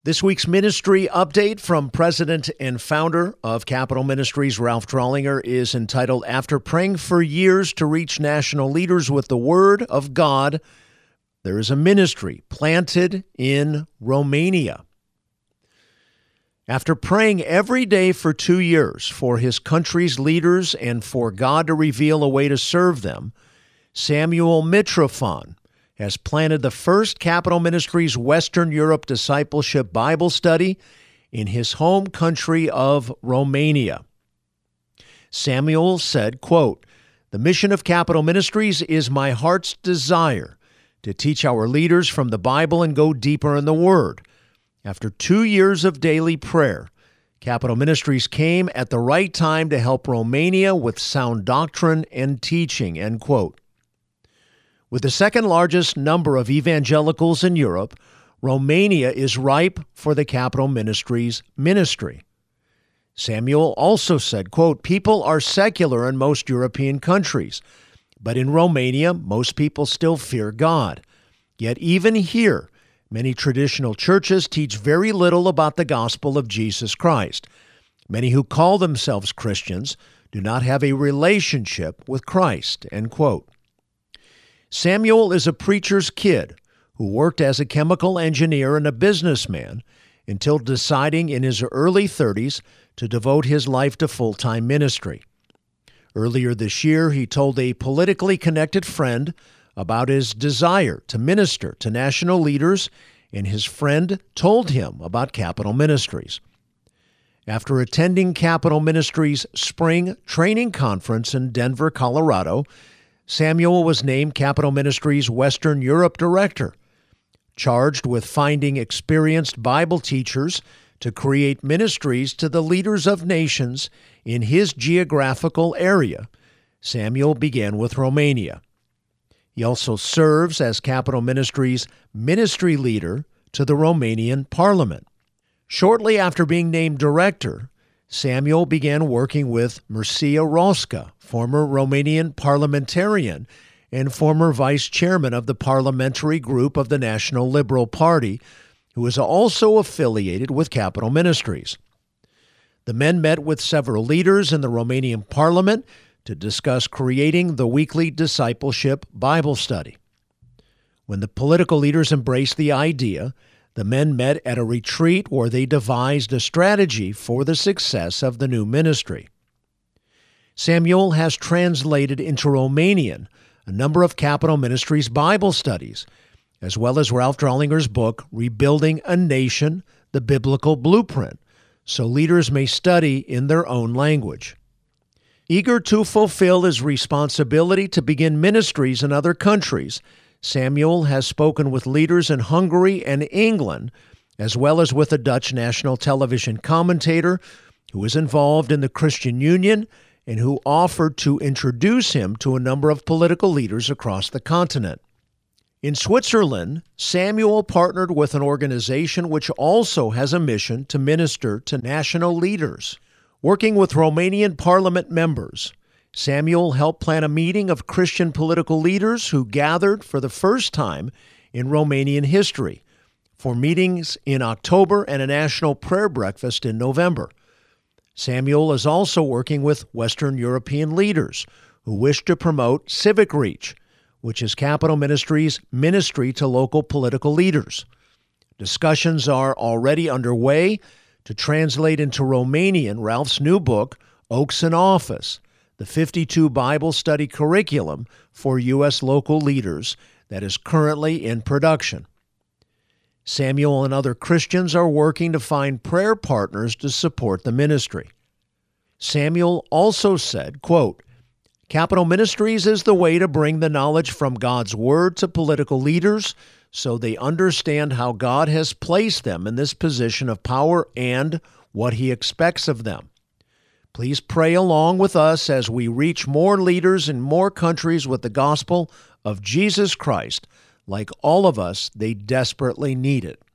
This week's ministry update from President and founder of Capitol Ministries, Ralph Drollinger, is entitled, After Praying for Years to Reach National Leaders with the Word of God, there is a ministry planted in Romania. After praying every day for 2 years for his country's leaders and for God to reveal a way to serve them, Samuel Mitrofan has planted the first Capitol Ministries Western Europe Discipleship Bible Study in his home country of Romania. Samuel said, quote, "The mission of Capitol Ministries is my heart's desire to teach our leaders from the Bible and go deeper in the Word. After 2 years of daily prayer, Capitol Ministries came at the right time to help Romania with sound doctrine and teaching," end quote. With the second largest number of evangelicals in Europe, Romania is ripe for the Capitol Ministries ministry. Samuel also said, quote, "People are secular in most European countries, but in Romania, most people still fear God. Yet even here, many traditional churches teach very little about the gospel of Jesus Christ. Many who call themselves Christians do not have a relationship with Christ," end quote. Samuel is a preacher's kid who worked as a chemical engineer and a businessman until deciding in his early 30s to devote his life to full-time ministry. Earlier this year, he told a politically connected friend about his desire to minister to national leaders, and his friend told him about Capitol Ministries. After attending Capitol Ministries' spring training conference in Denver, Colorado, Samuel was named Capitol Ministries' Western Europe Director, charged with finding experienced Bible teachers to create ministries to the leaders of nations in his geographical area. Samuel began with Romania. He also serves as Capitol Ministries' ministry leader to the Romanian Parliament. Shortly after being named director, Samuel began working with Mircea Roșca, former Romanian parliamentarian and former vice chairman of the parliamentary group of the National Liberal Party, who is also affiliated with Capitol Ministries. The men met with several leaders in the Romanian parliament to discuss creating the weekly discipleship Bible study. When the political leaders embraced the idea, the men met at a retreat where they devised a strategy for the success of the new ministry. Samuel has translated into Romanian a number of Capitol Ministries Bible studies, as well as Ralph Drollinger's book, Rebuilding a Nation, the Biblical Blueprint, so leaders may study in their own language. Eager to fulfill his responsibility to begin ministries in other countries, Samuel has spoken with leaders in Hungary and England, as well as with a Dutch national television commentator who is involved in the Christian Union and who offered to introduce him to a number of political leaders across the continent. In Switzerland, Samuel partnered with an organization which also has a mission to minister to national leaders. Working with Romanian parliament members, Samuel helped plan a meeting of Christian political leaders who gathered for the first time in Romanian history for meetings in October and a national prayer breakfast in November. Samuel is also working with Western European leaders who wish to promote Civic Reach, which is Capitol Ministries' ministry to local political leaders. Discussions are already underway to translate into Romanian Ralph's new book, Oaks in Office, the 52 Bible study curriculum for U.S. local leaders that is currently in production. Samuel and other Christians are working to find prayer partners to support the ministry. Samuel also said, quote, "Capitol Ministries is the way to bring the knowledge from God's Word to political leaders so they understand how God has placed them in this position of power and what He expects of them. Please pray along with us as we reach more leaders in more countries with the gospel of Jesus Christ. Like all of us, they desperately need it."